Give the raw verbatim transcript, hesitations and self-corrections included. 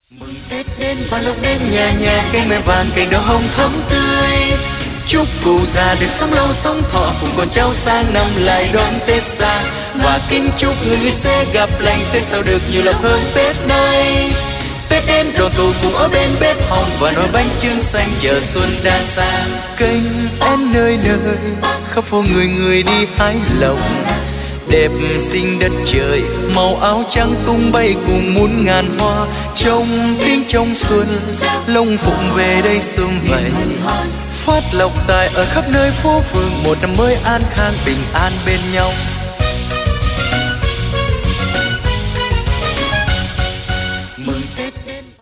Mừng Tết đến và lúc đến nhà nhà cây mai vàng cây đào hồng thắm tươi. Chúc cụ già được sống lâu sống thọ cùng con cháu sang năm lại đón Tết xa. Và kính chúc người sẽ gặp lành Tết sau được nhiều lộc hơn Tết nay. Tết đến đoàn tụ cùng ở bên bếp hồng và nồi bánh chưng xanh giờ xuân đã sang. Kênh em nơi nơi khắp phố người người đi hái lộc. Đẹp xinh đất trời màu áo trắng tung bay cùng muôn ngàn hoa. Trong tiếng trong xuân lông phụng về đây sum vầy phát lộc tài ở khắp nơi phố phường. Một năm mới an khang bình an bên nhau.